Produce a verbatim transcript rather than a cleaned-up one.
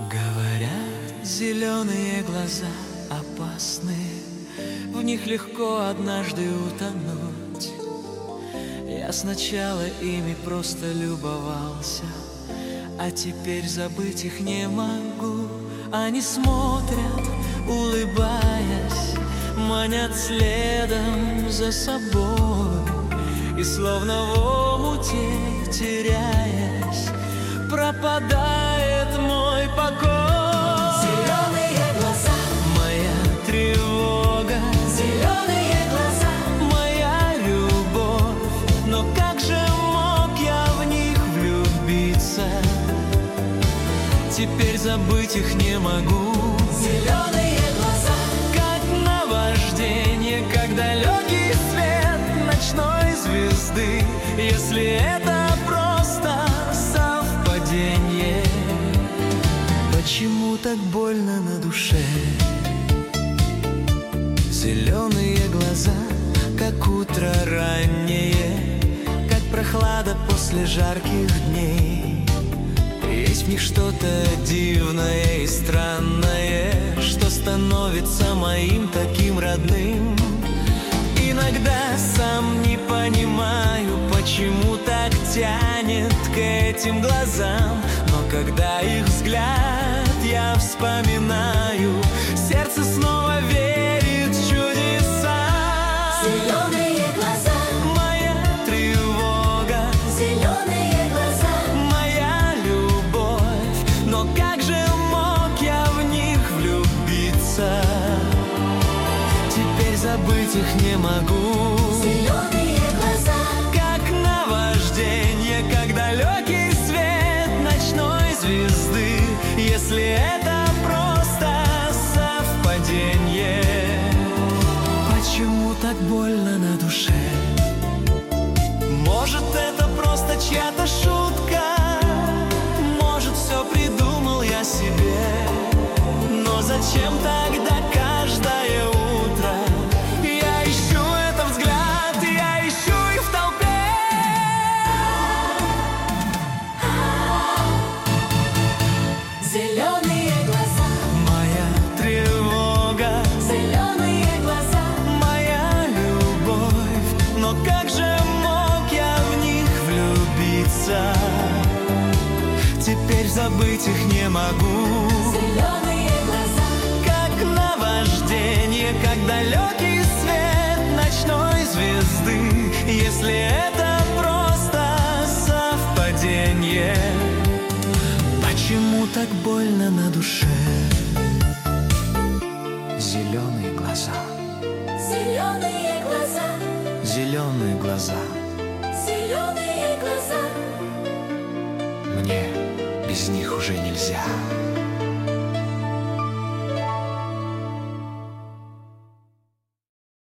Говорят, зеленые глаза опасны, в них легко однажды утонуть. Я сначала ими просто любовался, а теперь забыть их не могу. Они смотрят, улыбаясь, манят следом за собой, и словно в омуте, теряясь, пропадает мой покой. Зеленые глаза, моя тревога, зеленые глаза, моя любовь. Но как же мог я в них влюбиться? Теперь забыть их не могу. зеленые глаза, Как наваждение, как далекий свет ночной звезды. Если это просто совпадение, почему так больно на душе? Зеленые глаза, как утро раннее, как прохлада после жарких дней. Есть в них что-то дивное и странное, что становится моим таким родным. Иногда сам не понимаю, почему так тянет к этим глазам. Но когда их взгляд я вспоминаю, сердце снова верит в чудеса. зеленые глаза, Моя тревога, зеленые глаза, моя любовь. Но как же мог я в них влюбиться? Теперь забыть их не могу. зеленые глаза, Как наваждение, как далекий свет ночной звезды. Если это просто совпадение, почему так больно на душе? Может, это просто чья-то шутка, может, все придумал я себе. Но зачем тогда каждое утро я ищу этот взгляд, я ищу и в толпе? зеленые глаза, Моя тревога, зеленые глаза, моя любовь. Но как же мог я в них влюбиться? Теперь забыть их не могу. зеленые глаза, Как наваждение, как далекий свет ночной звезды. Если это просто совпадение, почему так больно на душе? Зеленые глаза, зеленые глаза, зеленые глаза. зеленые глаза. Мне без них уже нельзя.